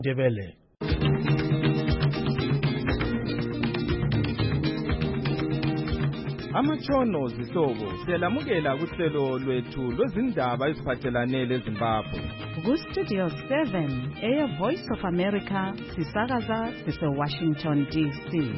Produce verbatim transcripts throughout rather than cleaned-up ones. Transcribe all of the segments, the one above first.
Ndebele. Amatshono zihlobo siyalamukela kuhlelo lwethu lwezindaba eziphathelane leZimbabwe. Ku Studio seven eya Voice of America sisakaza sise Washington D C.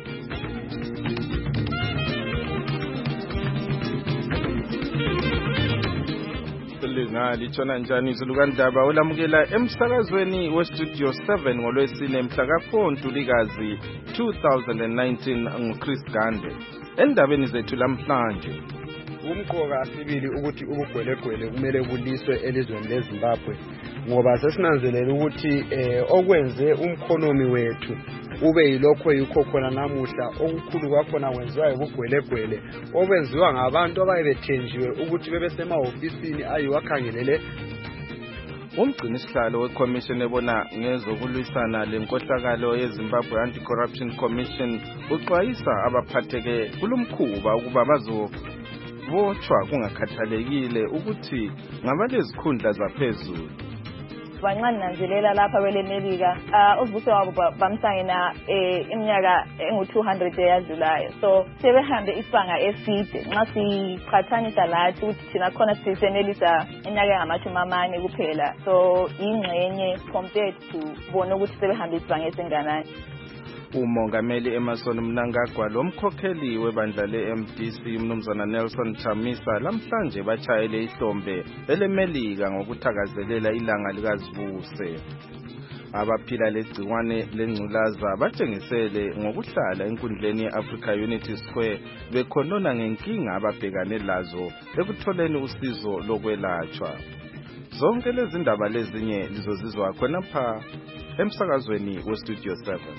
Lingali tshona njani izulu kandaba olamukela emsakazweni we Studio seven ngolwesine mhla ka four Ntulikazi two thousand nineteen nguChris Gande. Endabeni zethu lamhlanje umqoka asibili ukuthi ubugwelegwele kumele kuliswe elizweni leZimbabwe ngoba sesinanzelela ukuthi eh okwenze umkhonomi wethu ube yilokho yikho khona namuhla okukhulu kwakhona kwenziwa ubugwelegwele obenziwa ngabantu abayebethenjiwe ukuthi bebe semahofisini ayiwakhangelele. Umgcinisihlalo weCommission ebona ngezokulwisana lenkohlakalo yeZimbabwe Anti-Corruption Commission uxwayisa abaphatheke kulomkhuba ukuba bazobotshwa kungakhathalekile ukuthi ngabalezikhundla zaphezulu. Bancane nanzelela lapha kwele Melika uvuso wabo bamsangena iminyaka engu two hundred eyadlulayo, so sebehambe isibanga eside nxa siqhathanisa lathi ukuthi thina khona sisenelisa iminyaka engamashumi amane kuphela, so ingxenye compared to bona ukuthi sebehambe isibanga esinganani. Umongameli Emerson Mnangagwa lomkhokheli webandla le-M D C umnumzana Nelson Chamisa lamhlanje bachayele ihlombe elemelika ngokuthakazelela ilanga likazibuse. Abaphila legciwane lengculaza batshengisele ngokuhlala enkundleni ye-Africa Unity Square bekhonona ngenkinga ababhekane lazo ekutholeni usizo lokwelatshwa. Zonke lezi ndaba lezinye lizozizwa khonapha emsakazweni we Studio seven.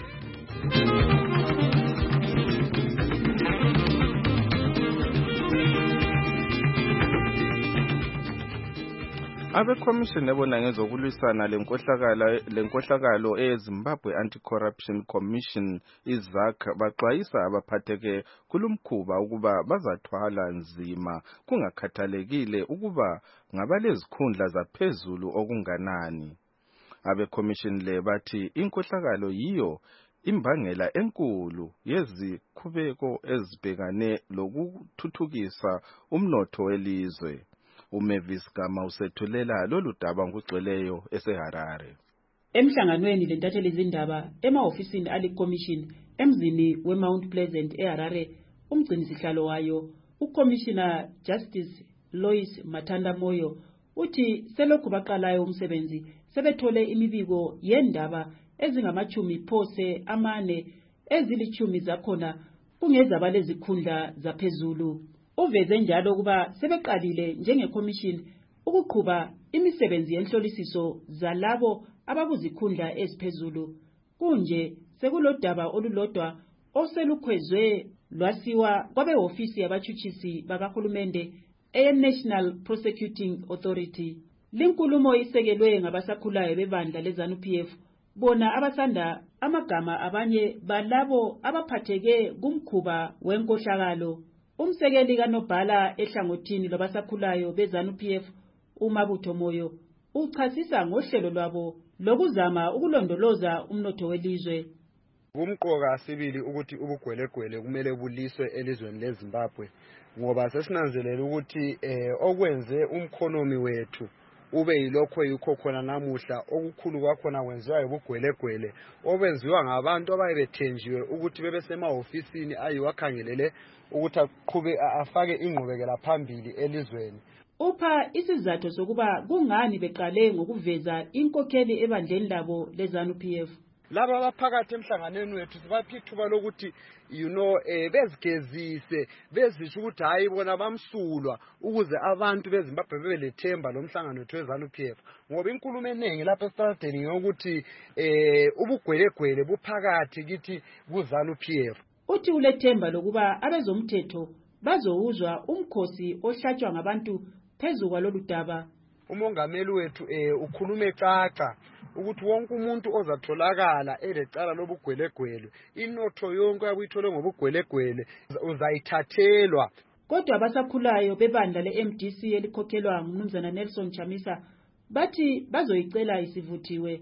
Abe-Commission ebona ngezokulwisana lenkohlakalo lenkohlakalo eZimbabwe Anti-Corruption Commission izak baxwayisa abaphatheke kulumkhuba ukuba bazathwala nzima kungakhathalekile ukuba ngabalezikhundla zaphezulu okunganani. Abe-Commission le bathi inkohlakalo yiyo imbangela enkulu yezikhubeko ezibhekane lokuthuthukisa umnotho welizwe. uMavis Gama usethulela lolu daba ngugcweleyo eseHarare. Emhlanganweni lentatheli izindaba emahofisini aliCommission emzini weMount Pleasant eHarare, umgcinisihlalo wayo uCommissioner Justice Lois Mathanda Moyo uthi selokhu baqalayo umsebenzi sebethole imibiko yendaba ezingamachumi phose amane ezilichumi zakhona kungezaba lezikhundla zaphezulu. Uveze njalo ukuba sebeqalile njengeCommission ukuqhuba imisebenzi yenhlolisiso zalabo abakuzikhundla eziphezulu. Kunje sekulodaba olulodwa oselukhwezwe lwasiwa kwabehofisi yabachuchisi bakahulumende eNational Prosecuting Authority. Linkulumo isekelwe ngabasakhulayo bebandla leZANU P F bona abasanda amagama abanye balabo abaphatheke kumkhuba wenkohlakalo. Umsekeli kaNobhala ehlangothini lwabasakhulayo beZANU P F uMabutho Moyo uchasisa ngohlelo lwabo lokuzama ukulondoloza umnotho welizwe. Umqoka asibili ukuthi ubugwelegwele kumele buliswe elizweni leZimbabwe ngoba sesinanzelela ukuthi eh okwenze umkhonomi wethu ube yilokho yikho khona namuhla okukhulu kwakhona kwenziwa ubugwelegwele obenziwa ngabantu abayebethenjiwe ukuthi bebe semahofisini ayiwakhangelele ukuthi aqhube afake ingqubekela phambili elizweni. Upha isizathu sokuba kungani beqale ngokuveza inkokheli ebandleni labo leZANU P F. Laba abaphakathi emhlanganweni wethu sibaphi ithuba lokuthi you know eh bezigezise bezisho ukuthi hayi bona bamsulwa ukuze abantu beZimbabwe bebelethemba lomhlangano wethu weZANU P F ngoba inkulumo eningi lapha estradeni ukuthi eh ubugwelegwele buphakathi kithi kuZANU P F. Uthi ulethemba lokuba abezomthetho bazowuzwa umkhosi ohlatshwa ngabantu phezulu kwalolu daba. Umongameli wethu eh ukhulume caca ukuthi wonke umuntu ozatholakala elecala lobugwelegwele inotho yonke yabuyithole ngobugwelegwele uzayithathelwa. Kodwa abasakhulayo bebandla le-M D C elikhokhelwa ngumnumzana Nelson Chamisa bathi bazoyicela isivuthiwe.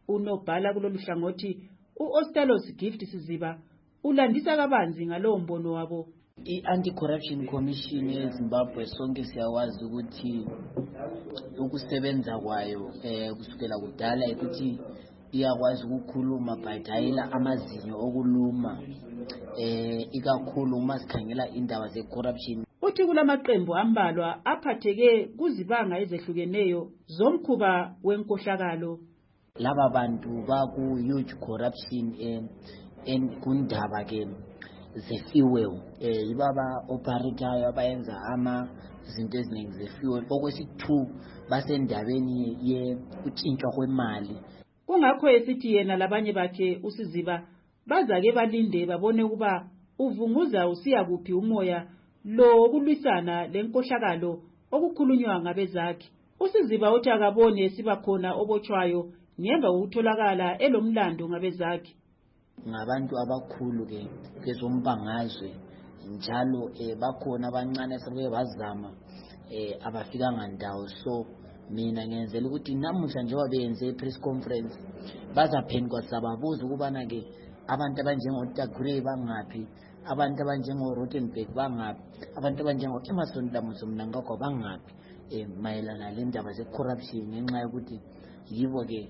Unobhala kulolu hlangothi u-Ostalos Gift Siziba ulandisa kabanzi ngalowo mbono wabo. I-Anti-Corruption Commission eZimbabwe sonke siyawazi ukuthi ukusebenza kwayo eh kusukela kudala ukuthi iyakwazi ukukhuluma bayidayela amazinyo okuluma eh ikakhulu uma sikhangela indaba ze-corruption. Uthi kulamaqembu ambalwa aphatheke kuzibanga ezehlukeneyo zomkhuba wenkohlakalo. Laba bantu baku huge corruption en en kundaba ke ze-fuel eh ibaba operator abayenza ama izinto eziningi ze-fuel okwesithu basendabeni ye utshintshwa kwemali. Kungakho esithi yena labanye bakhe uSiziba bazake balinde babone ukuba uvunguza usiya kuphi umoya lo okulwisana lenkohlakalo okukhulunywa ngabezakhe. uSiziba uthi akabone siba khona obotshwayo ngemva kokutholakala elomlando ngabezakhe. Ngabantu abakhulu ke kezombangazwe njalo eh bakhona abancane sebeke bazama eh abafika ngandawo. So mina ngenzela ukuthi namuhla njengoba beyenze press conference bazaphendwa sababuza ukubana ke abantu abanjengo Tagre bangaphi, abantu abanjengo Rothenberg bangaphi, abantu abanjengo Emerson Damuso Mnangagwa bangaphi eh mayelana lendaba ze corruption ngenxa yokuthi yibo ke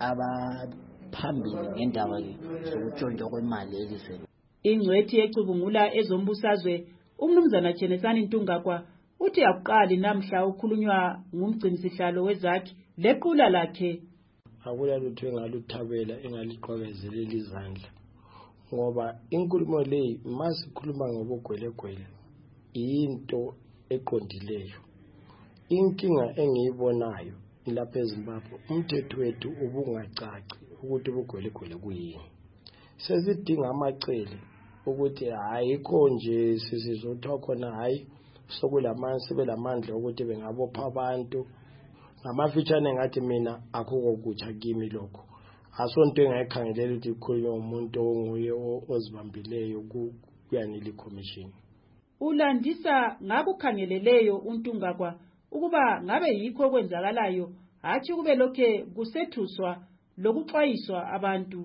abaphambili ngendaba ke sokutshontshwa kwemali elizweni. Ingcwethi ecubungula ezombusazwe umnumzana Chenesani Ntungagwa uthi akuqali namhla ukhulunywa ngumgcinisihlalo wezakhe lequla lakhe. Akula lutho engaluthabela engaliqhakazelela izandla ngoba inkulumo le masikhuluma ngobugwelegwele into eqondileyo. Inkinga engiyibonayo lapha eZimbabwe umthetho wethu ubungacaci ukuthi ubugwelegwele kuyini. Sezidinga amacele ukuthi hayikho nje sizizothiwa khona hayi sokulamanzi sebelamandla ukuthi bengabopha abantu. Ngamafitshane ngathi mina akukho kutsha kimi lokho. Asonto engayikhangelela ukuthi kukhulunywa umuntu onguye ozibambileyo kuyanile commission. Ulandisa ngakukhangeleleyo uNtungagwa ukuba ngabe yikho kwenzakalayo hathi kube lokhe kusethuswa lokuxwayiswa abantu.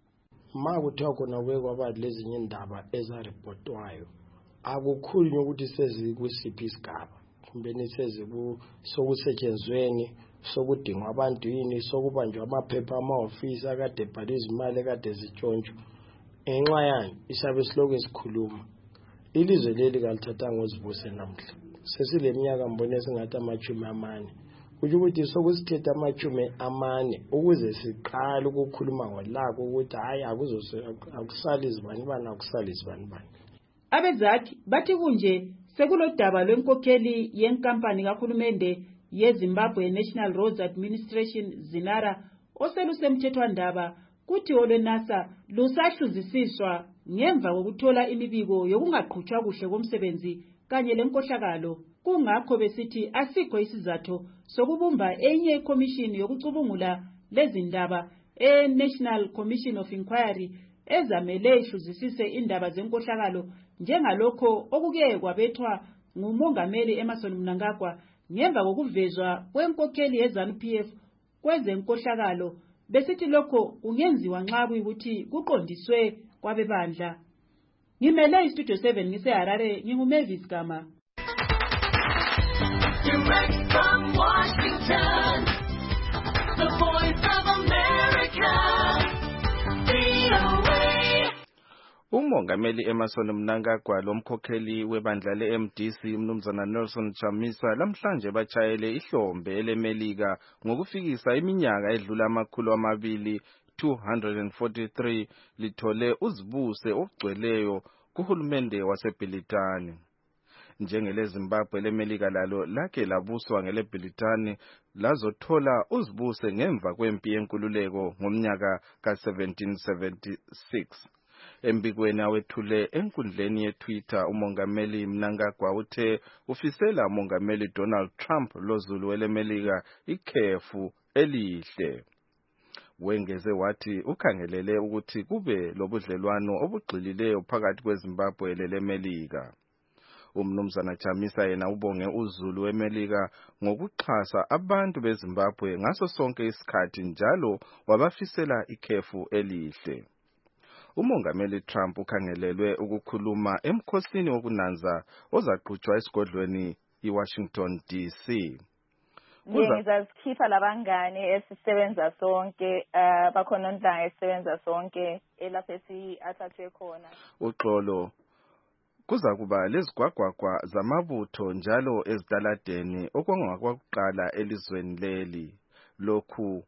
Ma kuthiwa khona kwekwa lezinye indaba ezarepotwayo akukhulunywa ukuthi sezi kusiphi isigaba kumbe niseze sokusetshenzweni sokudingwa abantu yini sokubanjwa amaphepha ama-ofisi akade ebhalwe izimali ekade zitshontsho. Enxa yani isabe siloku esikhuluma ilizwe leli kalithathanga uzibuse namhla sesile minyaka mbone singathi amachumi amane kuthi ukuthi sokusithetha amachumi amane ukuze siqala ukukhuluma ngolako ukuthi hayi akusali izibani bani akusali izibani bani. Abezakhe bathi kunje sekulodaba lwenkokheli yenkampani kahulumende yeZimbabwe National Roads Administration Zinara oselusemthethwandaba kuthi olwenasa lusahluzisiswa ngemva kokuthola imibiko yokungaqhutshwa kuhle komsebenzi kanye lenkohlakalo. Kungakho besithi asikho isizathu sokubumba enye ikomishini yokucubungula lezindaba e-National Commission of Inquiry ezamele ihluzisise indaba zenkohlakalo njengalokho okuke kwabethwa ngumongameli Emerson Mnangagwa ngemva kokuvezwa kwenkokheli yeZANU-P F kwezenkohlakalo. Besithi lokho kungenziwa nxa kuyikuthi kuqondiswe kwabebandla. Ngimele iStudio seven ngiseHarare nginguMavis Gama. Direct from Washington, the Voice of America, V O A. Umongameli Emerson Mnangagwa lomkhokheli webandla le-M D C umnumzana Nelson Chamisa lamhlanje bachayele ihlombe elemelika ngokufikisa iminyaka edlula amakhulu amabili two hundred forty-three lithole uzibuse okugcweleyo kuhulumende waseBhilitani. Njengele Zimbabwe lemelika lalo lake labuswa ngeleBhilitani lazothola uzibuse ngemva kwempi yenkululeko ngomnyaka ka seventeen seventy-six. Embikweni awethule enkundleni yeTwitter umongameli Mnangagwa uthe ufisela umongameli Donald Trump lozulu welemelika ikhefu elihle. Wengeze wathi ukhangelele ukuthi kube lobudlelwano obugxilileyo phakathi kweZimbabwe lelemelika. Umnumzana Chamisa yena ubonge uZulu weMelika ngokuxhasa abantu beZimbabwe ngaso sonke isikhathi njalo wabafisela ikhefu elihle. Umongameli Trump ukhangelelwe ukukhuluma emkhosini wokunanza ozaqhutshwa esigodlweni iWashington D C. Ngizazikhipha labangane esisebenza sonke uh, bakhona onhlanga esisebenza sonke elapha esi-athathwe khona. Uxolo kuza kuba lezigwagwagwa zamabutho njalo ezitaladeni okungakwakuqala elizweni leli. Lokhu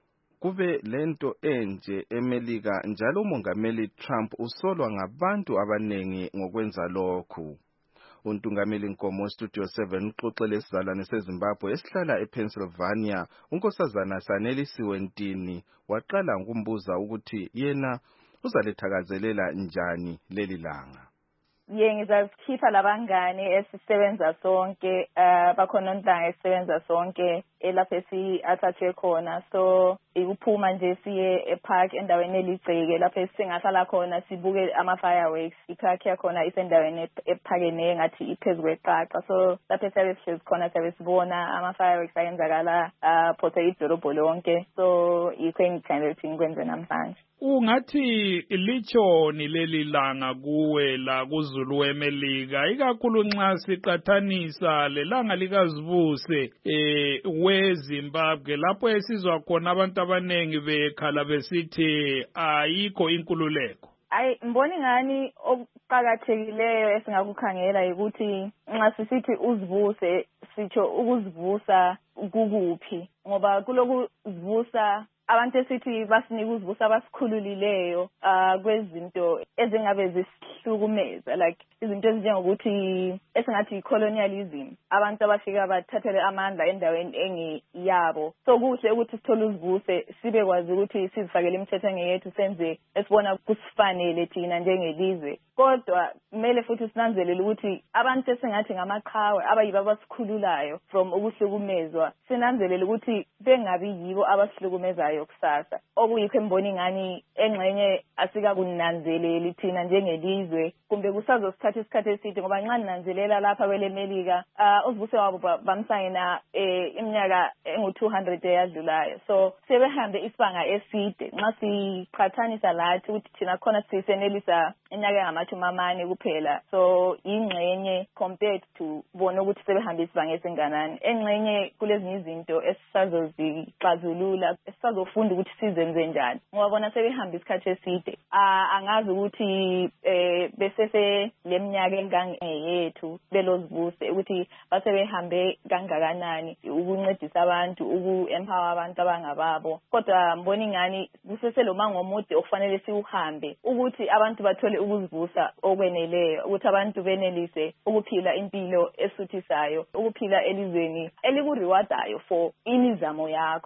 kube lento enje eMelika njalo umongameli Trump usolwa ngabantu abanengi ngokwenza lokhu. Untungameli Nkomo Studio seven uxoxele isizalwane seZimbabwe esihlala ePennsylvania unkosazana Sanelisiwe Ntini waqala ngokumbuza ukuthi yena uzalethakazelela njani leli langa. Ye ngizazikhipha labangane esisebenza sonke uh, bakhona onhlanga esisebenza sonke elapha esi-athathwe khona. So ukuphuma nje siye epark endaweni eligceke lapha singahlala khona sibuke ama-fireworks. Ipark yakhona isendaweni ephakeme ngathi iphezu kweqaqa. So lapha siyabe sihlezi khona siyabe sibona ama-fireworks ayenzakala uh, phose idolobho lonke. So yikho engithandela ukuthi ngikwenze namhlanje. Ungathi lichoni leli langa kuwe la kuZulu weMelika ikakhulu nxa siqathanisa lelanga likazibuse eh weZimbabwe lapho esizwa khona abantu abanengi bekhala besithi ayikho inkululeko. Ayi mboni ngani okuqhakathekileyo esingakukhangela ukuthi nxa sisithi uzivuse sitsho ukuzivusa kukuphi ngoba kulokuzivusa abantu esithi basinika uzivusa abasikhululileyo uh, kwezinto ezingabe zisihlukumeza like izinto ezinjengokuthi esingathi i-colonialism abantu abafika bathathele amandla endaweni engiyabo. So kuhle ukuthi sithole uzivuse sibe kwazi ukuthi sizifakele imithetho engeyethu senze esibona kusifanele thina njengelizwe. Kodwa kumele futhi sinanzelele ukuthi abantu esingathi ngamaqhawe abayibo abasikhululayo from ukuhlukumezwa sinanzelele ukuthi bengabi yibo abasihlukumezayo kusasa. Okuyikho emboni ngani engxenye asikakunanzeleli thina njengelizwe kumbe kusazosithatha isikhathi eside ngoba nxa ninanzelela lapha kweleMelika uh, uzibuse wabo bamsayina eh, iminyaka engu two hundred eyadlulayo. So sebehambe isibanga eside nxa siqhathanisa lathi ukuthi thina khona sisenelisa inyaka engamashumi amane kuphela. So ingxenye compared to bona ukuthi sebehambe isibanga esinganani. Engxenye kulezinye izinto esisazozixazulula esizofunda ukuthi sizenze njani ngoba bona sebehamba isikhathi eside. Uh, angazi ukuthi eh, besese leminyaka engangeyethu belozibuse ukuthi basebehambe kangakanani ukuncedisa abantu uku-empower abantu abangababo. Kodwa mboni ngani kuseselo mangomude okufanele siuhambe ukuthi abantu bathole ukuzivusa okweneleyo ukuthi abantu benelise ukuphila impilo esuthisayo ukuphila elizweni elikuriwardayo for imizamo yakho.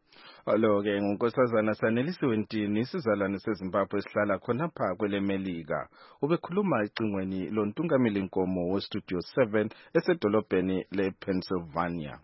Alo ke ngunkosazana Sanelisiwe Ntini isizalwane seZimbabwe esihlala khonapha kweleMelika. Ubekhuluma ecingweni lontungameli Nkomo weStudio seven esedolobheni lePennsylvania.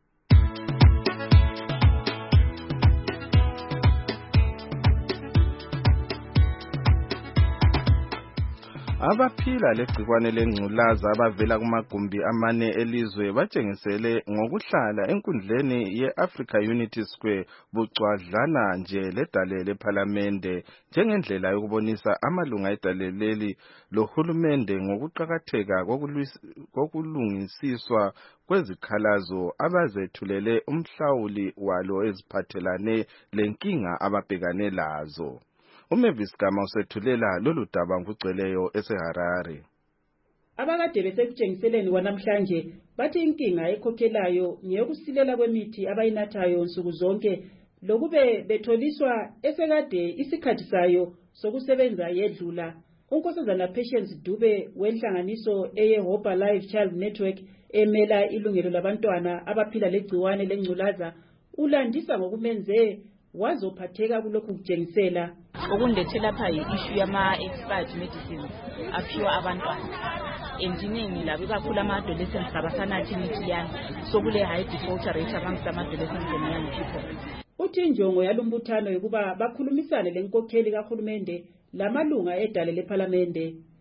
Abaphila legcikwane lengculaza abavela kumagumbi amane elizwe batshengisele ngokuhlala enkundleni ye-Africa Unity Square bucwadlana nje ledale lePhalamende njengendlela yokubonisa amalunga edale leli lohulumende ngokuqakatheka kokulungisiswa kwezikhalazo abazethulele umhlawuli walo eziphathelane lenkinga ababhekane lazo. uMavis Gama usethulela lolu daba ngugcweleyo eseHarare. Abakade besekutshengiseleni kwanamhlanje bathi inkinga ekhokhelayo ngeyokusilela kwemithi abayinathayo nsuku zonke lokube betholiswa esekade isikhathi sayo sokusebenza yedlula. Unkosazana Patience Dube wenhlanganiso eye Hope Alive Child Network emela ilungelo labantwana abaphila legciwane lengculaza ulandisa ngokumenze wazophatheka kulokhu kutshengisela. Okundethela lapha i-issue yama-expired medicines aphiwa abantwana. Engineering labo kakhulu ama-adolescents abasanathi imithi yani so kule high defaulter rate amongst ama-adolescents and young people. Uthi injongo yalumbuthano yokuba bakhulumisane lenkokheli kahulumende lamalunga edale lePhalamende.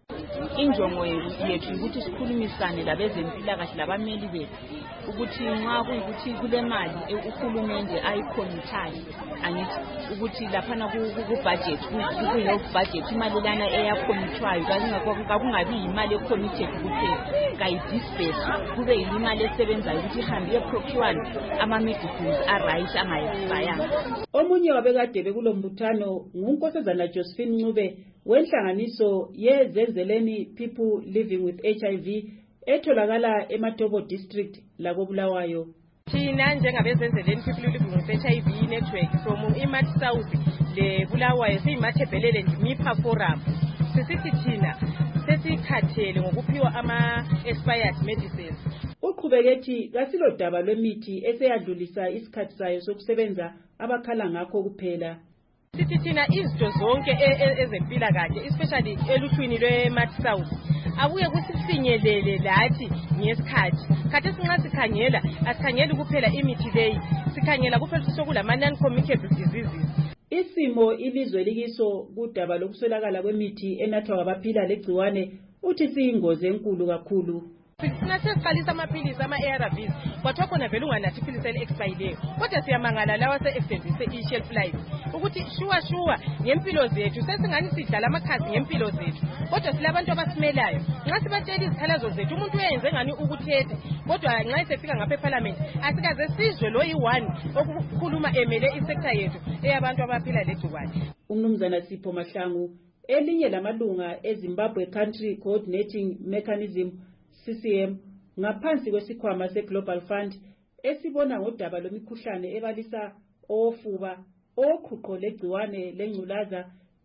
Injongo yethu ukuthi sikhulumisane labezempilakahle labameli bethu ukuthi nxa kuyikuthi kule mali uhulumende ayikhomitayo angithi ukuthi laphana ku-budget ku-health budget imali lana eyakhomithwayo kakungabi yimali ecommitted kuphela kayidisperse kube yimali esebenzayo ukuthi ihambe iyeprocure ama-medicines a-right angayexpayanga. Omunye wabekade bekulo mbuthano ngunkosazana Josephine Ncube wenhlanganiso yezenzeleni People Living with H I V etholakala eMatobo district lakobulawayo. Thina njengabezenzeleni People Living with H I V network from iMathi South le Bulawayo siyimathebhelele Mipha Forum. Sisithi thina sesikhathele ngokuphiwa ama expired medicines. Uqhubeke kasilo daba lwemithi eseyadlulisa isikhathi sayo sokusebenza abakhala ngakho kuphela. Sithi thina izinto zonke ezempilakahle especially eluhlwini lweMathi South abuye kusifinyelele lathi ngesikhathi. Kade sinxa sikhangela asikhangeli kuphela imithi leyi sikhangela kuphela sokulama non-communicable diseases. Isimo ilizwe likiso kudaba lokuswelakala kwemithi enathwa ngabaphila legciwane uthi siyingozi enkulu kakhulu. Sina sesiqalisa amaphilisi ama-A R Vs kwathiwa khona vele unganathi iphilisi eli-expireyo kodwa siyamangala lawa se-extendise i-shelf life ukuthi shuwa shuwa ngempilo zethu sesingani sidlala amakhasi ngempilo zethu kodwa silabantu abasimelayo nxa sibatshela izikhalazo zethu umuntu uyenze ngani ukuthethe kodwa nxa isefika ngapha eParliament asikaze sizwe lo yi-one okukhuluma emele isekta yethu eyabantu abaphila legciwane. Umnumzana Sipho Mahlangu elinye lamalunga eZimbabwe Country Coordinating Mechanism C C M ngaphansi kwesikhwama seGlobal Fund esibona ngodaba lomikhuhlane ebalisa ofuba okhuqo legciwane lengculaza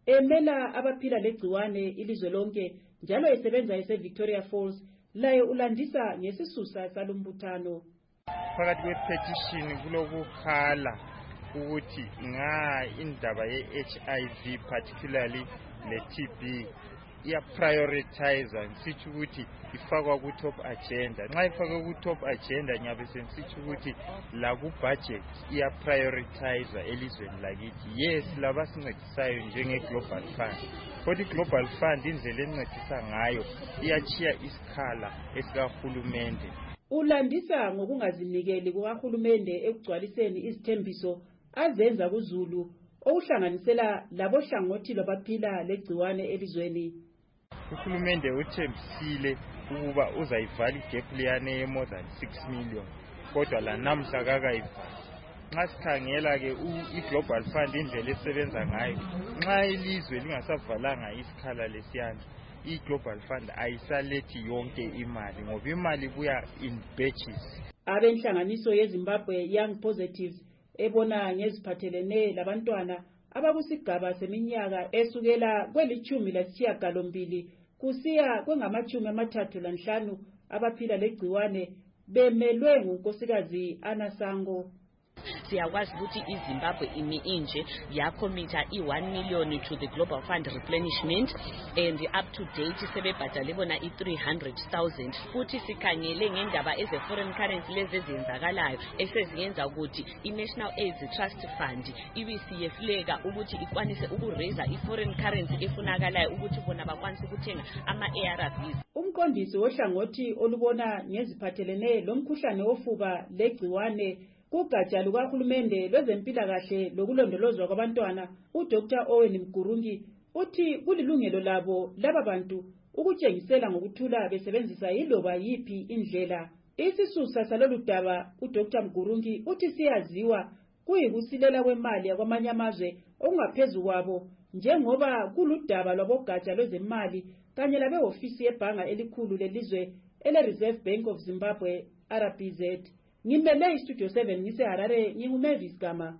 emela abaphila legciwane ilizwe lonke njalo esebenza ese-Victoria Falls laye ulandisa ngesisusa salumbuthano. Phakathi kwe-petition kulokukhala ukuthi nga indaba ye-H I V particularly le-T B iya-prioritize ngisitsho ukuthi ifakwa ku-top agenda. Nxa ifakwe ku-top agenda ngiyabe sengisithi ukuthi la ku-budget iya-prioritize elizweni lakithi. Yes, labasincedisayo njenge-Global Fund. Kodwa i-Global Fund indlela encedisa ngayo iyachiya isikhala esikahulumende. Ulandisa ngokungazinikeli kukahulumende ekugcwaliseni izithembiso azenza kuZulu okuhlanganisela labo hlangothi lwabaphila legciwane elizweni. Uhulumende uthembisile ukuba uzayivala igap leyane ye more than six million kodwa la namhla kakayivali. Nxa sikhangela ke i-Global Fund indlela esebenza ngayo nxa ilizwe lingasavalanga isikhala lesiyana i-Global Fund ayisalethi yonke imali ngoba imali buya in batches. Abenhlanganiso yeZimbabwe Young Positives ebona ngeziphathelene labantwana abakusigaba seminyaka esukela kwelichumi lasishiyagalombili kusiya kwengamachumi amathathu lanhlanu abaphila legciwane bemelwe ngunkosikazi Anasango. Siyakwazi ukuthi iZimbabwe imi inje yakhomita i-one million to the Global Fund replenishment and up to date sebebhadale bona i-three hundred thousand. Futhi sikhangele ngendaba eze-foreign currency lezi ezenzakalayo eseziyenza ukuthi i-National AIDS Trust Fund ibisiyehluleka ukuthi ikwanise ukuraise i-foreign currency efunakalayo ukuthi bona bakwanise ukuthenga ama-A R Vs. Umqondisi wohlangothi olubona ngeziphathelene lomkhuhlane ofuba legciwane kugatsha lukahulumende lwezempilakahle lokulondolozwa kwabantwana uDr Owen Mgurungi uthi kulilungelo labo laba bantu ukutshengisela ngokuthula besebenzisa yiloba yipi indlela. Isisusa salolu daba uDr Mgurungi uthi siyaziwa kuyikusilela kwemali yakwamanye amazwe okungaphezulu kwabo njengoba kuludaba lwabogatsha lwezemali kanye labehofisi yebhanga elikhulu lelizwe ele-Reserve Bank of Zimbabwe R B Z. Ngimele iStudio seven ngise Harare nginguMavis Gama.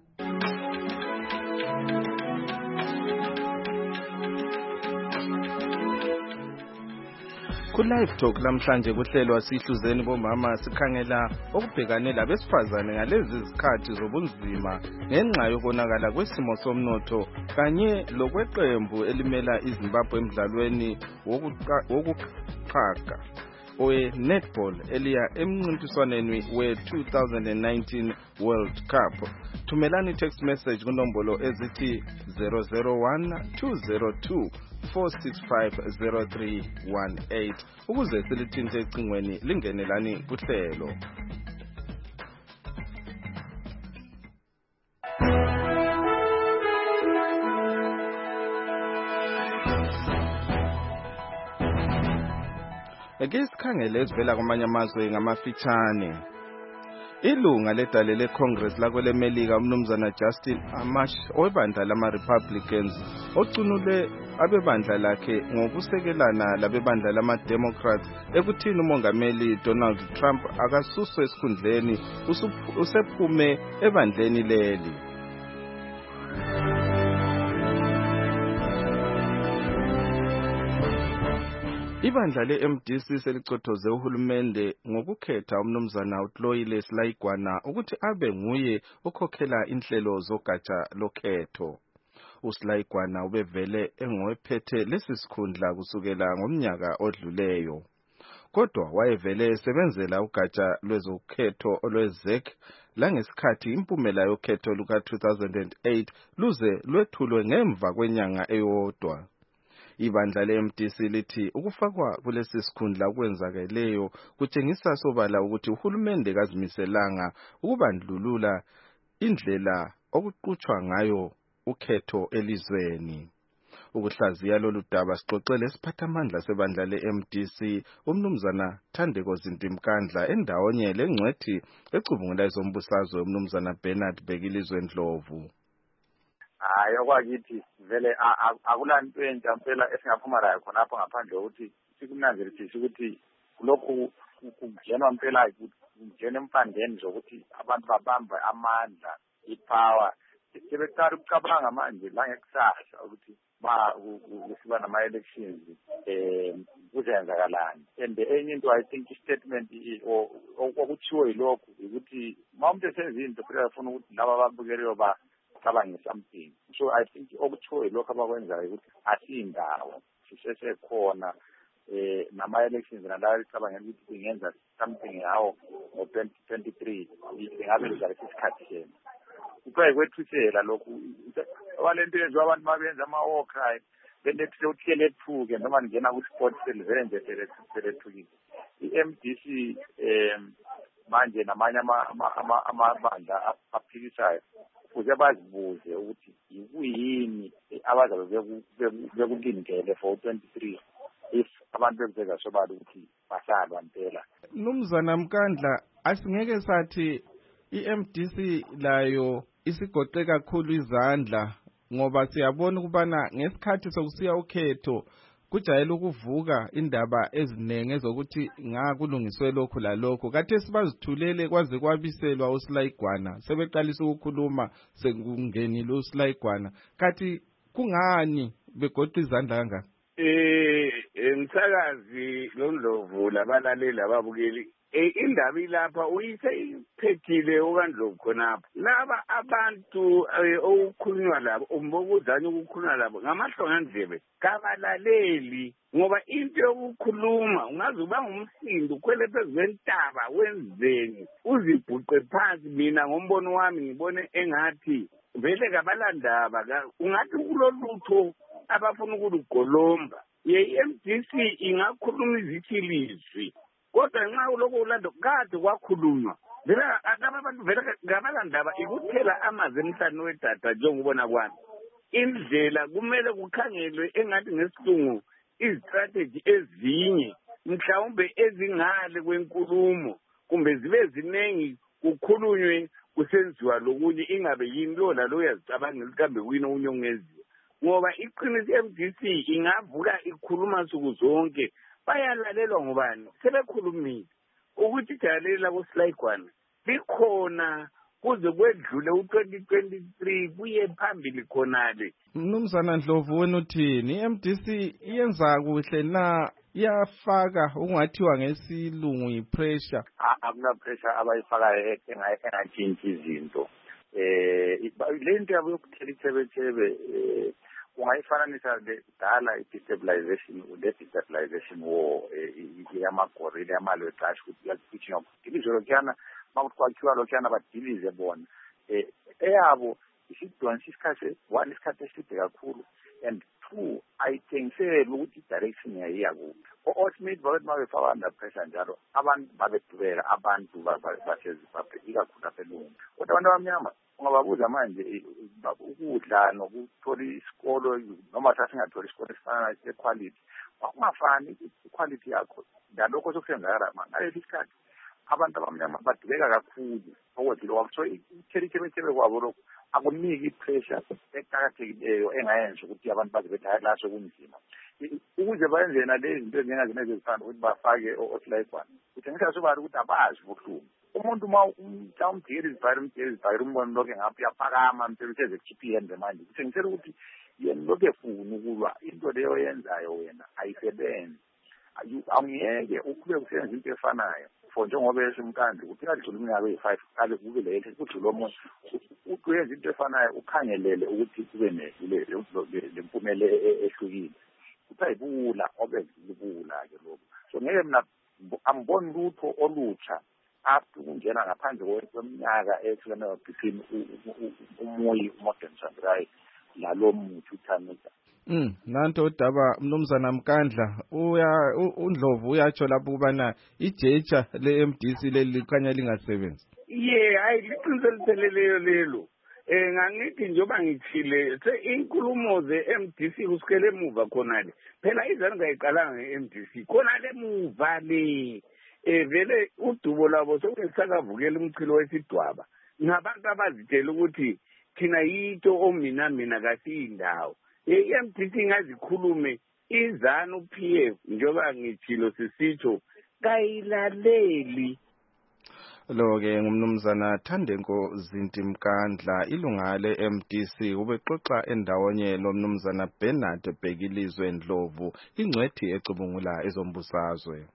Ku-Live Talk lamhlanje kuhlelwa sihluzeni bomama sikhangela okubhekane labesifazane ngalezi zikhathi zobunzima ngenxa yokonakala kwesimo somnotho kanye lokweqembu elimela iZimbabwe emidlalweni wokuqhaga owe-netball eliya emncintiswaneni we-two thousand nineteen World Cup. Thumelani text message kunombolo ezithi zero zero one two zero two four six five zero three one eight ukuze silithinte ecingweni lingenelani kuhlelo. Ake sikhangele esivela kwamanye amazwe ngamafitshane. Ilunga ledale leCongress lakwele Melika umnumzana Justin Amash owebandla lama-Republicans ocunule abebandla lakhe ngokusekelana labebandla lama-Democrats ekuthini umongameli Donald Trump akasuswe esikhundleni usephume ebandleni leli. Ibandla le-M D C selicothoze uhulumende ngokukhetha umnumzana uTloile Slaigwana ukuthi abe nguye okhokhela inhlelo zogatsha lokhetho. uSlaigwana ubevele engowephethe lesi sikhundla kusukela ngomnyaka odluleyo. Kodwa wayevele esebenzela ugatsha lwezokhetho olwezek langesikhathi impumela yokhetho luka two thousand eight luze lwethulwe ngemva kwenyanga eyodwa. Ibandla le-M D C lithi ukufakwa kulesi sikhundla okwenzakeleyo kutshengisa sobala ukuthi uhulumende kazimiselanga ukubandlulula indlela okuqhutshwa ngayo ukhetho elizweni. Ukuhlaziya lolu daba sixoxele isiphathamandla sebandla le-M D C umnumzana Thandeko Zintimkandla endawonye lengcwethi ecubungula ezombusazwe umnumzana Bernard Bekilizwe Ndlovu. Hayi okwakithi vele akulanto entsha phela esingaphuma layo khonapho ngaphandle ukuthi sikunanzelisise ukuthi lokhu kungenwa impela kungena empandeni zokuthi abantu babambe amandla ipower sebeqala ukucabanga manje la ngekusasa ukuthi ba kusiba nama elections eh kuzenzakalani. And enye into I think statement okuthiwo yilokho ukuthi mawumuntu esenza into phela ufuna ukuthi laba babukeleyo ba cabanga something. So I think okuthiwo yilokho abakwenzayo ukuthi asindawo sisesekhona eh nama elections nalabo icabanga ukuthi kungenza something yawo ngo twenty twenty-three ingabe lizale isikhathi senu. Kuqhaye kwethuthela lokhu walento yenziwa abantu mabenza ama-war crime benethe uthele ethuke noma ngena ku-sport selvenze selethukile. I-M D C um manje namanye amabandla aphikisayo kuze bazibuze ukuthi yikuyini abazabe bekulindele for twenty-three if abantu bekubeka sobala ukuthi basalwa mpela. Mnumzana Mkandla, asingeke sathi i-M D C layo isigoqe kakhulu izandla ngoba siyabona ukubana ngesikhathi sokusiya ukhetho kujayele ukuvuka indaba ezinenge ezokuthi ngakulungiswe lokhu lalokho. Kade sibazithulele kwaze kwabiselwa uSlaigwana sebeqalisa ukukhuluma sekungenile uSlaigwana. Kathi kungani begoqa izandla kangaka? Eh emsakazi loNdlovu labalaleli ababukeli indaba ilapha uyise iphethile okaNdlovu khonapha. Laba abantu okukhulunywa labo umbokuzanye ukukhulunywa labo ngamahlongandlebe kabalaleli ngoba into yokukhuluma ungaze uba ngumsindo ukhwele phezu kwentaba wenzeni uzibhuqe phansi. Mina ngombono wami ngibone engathi vele kabalandaba ungathi kulolutho abafuna ukulugolomba. Ye-M D C ingakhuluma izithilizwi kodwa nxa uloko ulando kade kwakhulunywa vela abantu vela ngabalandaba ikuthela amazi emhlane wedata njengobona kwami. Indlela kumele kukhangelwe engathi ngesilungu izistrategy ezinye mhlawumbe ezingale kwenkulumo kumbe zibe zinengi kukhulunywe kusenziwa lokunye ingabe yini lo lalo uyazicabangela kambe kuyini unyongeziwe ngoba iqiniso i-M D C ingavuka ikhuluma nsuku zonke bayalalelwa ngobani sebekhulumile ukuthi ijalela kuSlaigwana likhona kuze kwedlule u-twenty twenty-three kuye phambili khonale. Mnumzana Ndlovu wena uthini i-M D C iyenza kuhle na iyafaka ungathiwa ngesilungu yi-pressure? Akuna pressure abayifakayo engatshintshi izinto. Eh le nto yabo yokuthela ithebethebe eh ungayifananisa dala i-destabilization le-destabilization war yamagorilla yamalwe eqashi ukuthi yakuphitshwa ilizwe lokhuyana makuthi kwakhiwa lokhuyana badilize bona um eyabo isidonsa isikhathi one isikhathi eside kakhulu and two I think baqinisele ukuthi i-direction yayiya kuphi. O-Smith babethi uma befaka under pressure njalo abantu babedubeka abantu basezimbabwe ikakhulu apha elungu. Kodwa abantu abamnyama ungababuza manje ukudla nokuthola isikolo noma thatha singatholi isikolo esifana equality wakungafani iquality yakho ngalokho sokusenzakala ngalesi sikhathi abantu abamnyama badubeka kakhulu ukuthi lo so ithelithebe kwabo lokho akuniki ipressure eqhakathekileyo engayenza ukuthi abantu baze bethi hayi laso kunzima ukuze bayenze na lezi zinto ezingazi nezifana ukuthi bafake oSlideone kutshengisa sobala ukuthi abazi ubuhlungu umuntu uma umthawumdiri izibhayira umdiri izibhayira umbona lokho ngapha uyaphakama msebenzi ekhipha ihembe manje kuthengisela ukuthi yena lokho efuna ukulwa into leyo yenzayo wena ayisebenzi awungeke ukube kusenza into efanayo for njengoba esimkandla ukuthi kadlula iminyaka eyi-five kale kube lele kudlula omunye ukuyenza into efanayo ukhangelele ukuthi kube lemphumela ehlukile kuthi ayibula obezilibula-ke lokho so ngeke mina angiboni lutho olutsha after kungena ngaphandle kweminyaka ehlukeneyo between umuyi uMorgan Tsvangirai lalo muthi uThamisa. Mm, nanto udaba mnumzana Mkandla uya uNdlovu uyatsho lapho kubana ijeja le-M D C leli likhanya lingasebenzi. Ye hayi liqiniseleleyo lelo. Eh ngangithi njoba ngithile se inkulumo ze-M D C kusikele emuva khonale. Phela izani ngayiqalanga nge-M D C khonale emuva le. Eh vele udubo labo sokusakavukela umchilo wesidwaba. Ngabantu abazitshela ukuthi thina yito omina mina kasiyindawo. I-M D C ngazikhulume izana u-P F njoba ngithilo sisitsho kayilaleli. Lo-ke ngumnumzana Thandenko Zinti Mkandla ilunga le-M D C ubexoxa endawonye lomnumzana Bernard Bhekilizwe Ndlovu ingcwethi ecubungula ezombusazwe.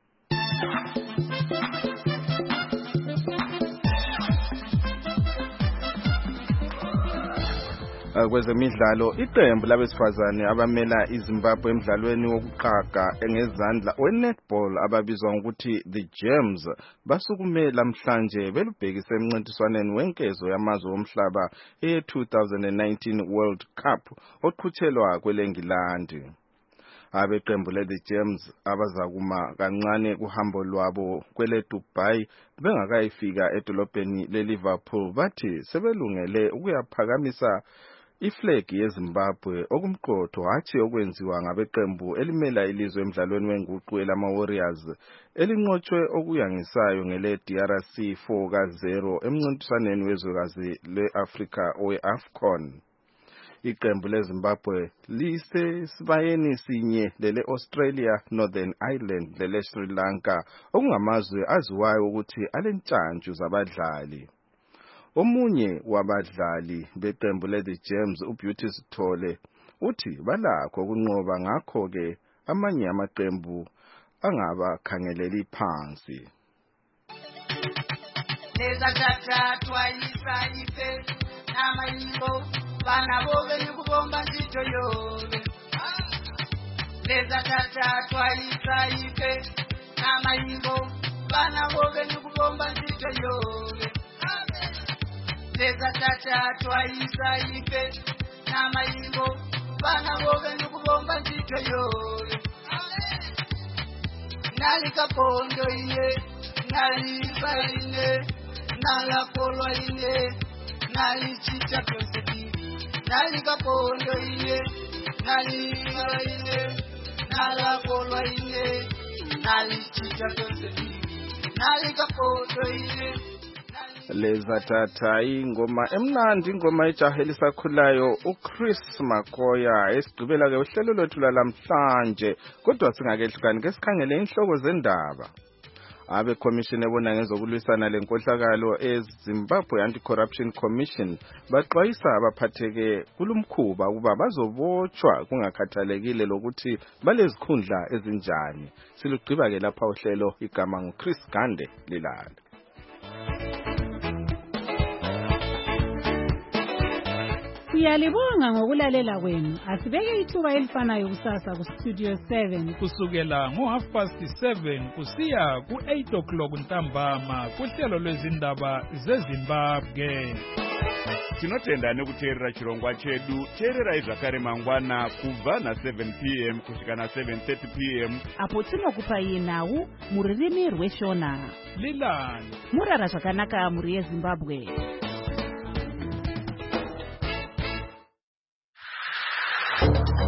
Kwezemidlalo iqembu labesifazane abamela iZimbabwe emidlalweni wokuqaga engezandla we-netball ababizwa ngokuthi the Gems basukume namhlanje belubhekise emncintiswaneni wenkezo yamazwe omhlaba e-two thousand nineteen World Cup oqhutshelwa kweleNgilandi. Abeqembu le-The Gems abazakuma kancane kuhambo lwabo kwele Dubai bengakayifika edolobheni le-Liverpool bathi sebelungele ukuyaphakamisa iflag yeZimbabwe okumqotho hathi okwenziwa ngabeqembu elimela ilizwe emidlalweni wenguqu elama-Warriors elinqotshwe okuyangisayo ngele-D R C four ka zero emncintiswaneni wezwekazi le-Afrika we-AFCON. Iqembu leZimbabwe lisesibayeni sinye lele-Australia, Northern Ireland lele-Sri Lanka okungamazwe aziwayo ukuthi alentshantshu zabadlali. Omunye wabadlali beqembu le-The Gems uBeauty Sithole uthi balakho ukunqoba ngakho-ke amanye amaqembu angabakhangeleli phansi. Bana bobe yukubomba ntito yobe Leza tata twaisa ife Nama yimbo Bana bobe yukubomba ntito yobe Leza tata twaisa ife Nama yimbo Bana bobe yukubomba ntito yobe Nali kapondo iye Nali baine Nala polwa iye Nali chicha proseti Nali kapondo iye, nali iye, nala polwa iye, nali chicha konsebi, nali kapondo iye. Leza tata ingoma emnandi ingoma ijahe lisakhulayo uChris Makoya esigqibela ke uhlelo lwethu lamhlanje kodwa singakehlukani ke sikhangele inhloko zendaba. Abe commission ebona ngezokulwisana lenkohlakalo eZimbabwe Anti-Corruption Commission baxwayisa abaphatheke kulumkhuba ukuba bazobotshwa kungakhathalekile lokuthi balezikhundla ezinjani. Silugqiba ke lapha uhlelo igama nguChris Gande lilala. Siyalibonga ngokulalela kwenu. Asibeke ithuba elifanayo kusasa ku Studio seven kusukela ngo half past seven kusiya ku eight o'clock ntambama kuhlelo lwezindaba zeZimbabwe. Tinotenda nekuteerera chirongwa chedu. Teererai zvakare mangwana kubva na seven p m kusvika na seven thirty p m apo tinokupai nhau mururimi rweshona. Lilani Murara zvakanaka muri yeZimbabwe.